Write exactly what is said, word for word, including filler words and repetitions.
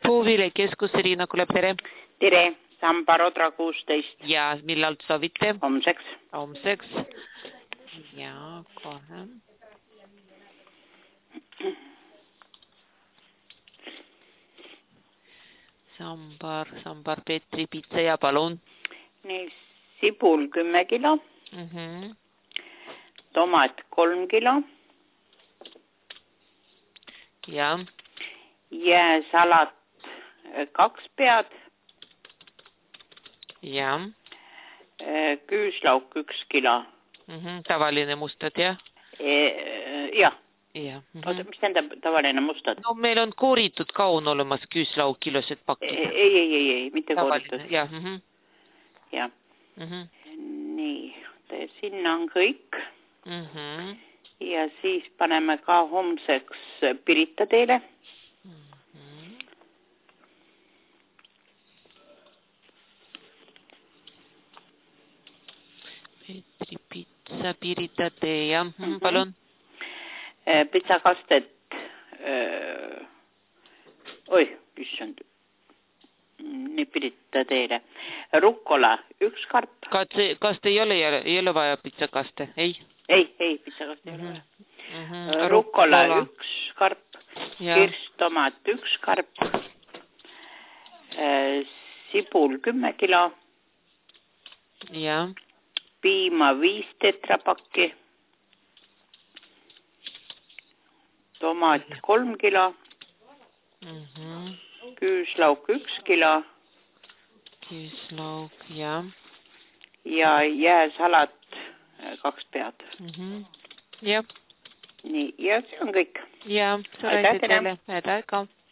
Puuviljakeskus Riina Kulep, tere. Tere, Samba Rodra kuusteist. Ja millal soovite? Homseks. Homseks. Ja, kohe. Sambar, Sambar Petri pitsa ja palun. Nii, sibul kümme kilo. Mm -hmm. Tomat kolm kilo. Ja. Jääsalat kaks pead. Ja. Küüslauk üks kilo. Mm -hmm. Tavaline mustad, jah? E, jah. Ja. Mm -hmm. Oota, mis tähendab tavaline mustad? No meil on kooritud kaun olemas küüslauk kilosed pakid. Ei, ei, ei, ei, mitte tavaline, kooritud. jah. Mm -hmm. Ja. Mm -hmm. Nii, sinna on kõik. Mm -hmm. Ja siis paneme ka homseks Pirita teile. Mm -hmm. Petri pitsa, Pirita tee, jah. Mm -hmm. Palun. Pitsakastet, öö, oi, issand, nii Pirita teile. Rukkola, üks karp. Kas, kas te ei ole, ei ole vaja pitsakaste? Ei? Ei, ei, pitsakaste ei mm -hmm. ole. Mm -hmm. Rukkola, Rukkola üks karp. Ja. Kirstomat üks karp. Sibul kümme kilo. Ja. Piima viis tetrapakki. Tomat kolm kilo. Mm -hmm. Küüslauk üks kilo. Küüslauk, ja. Ja jääsalat kaks pead. Mm -hmm. Ja. Nii, ja see on kõik. Ja, suur aitäh teile. Head aega.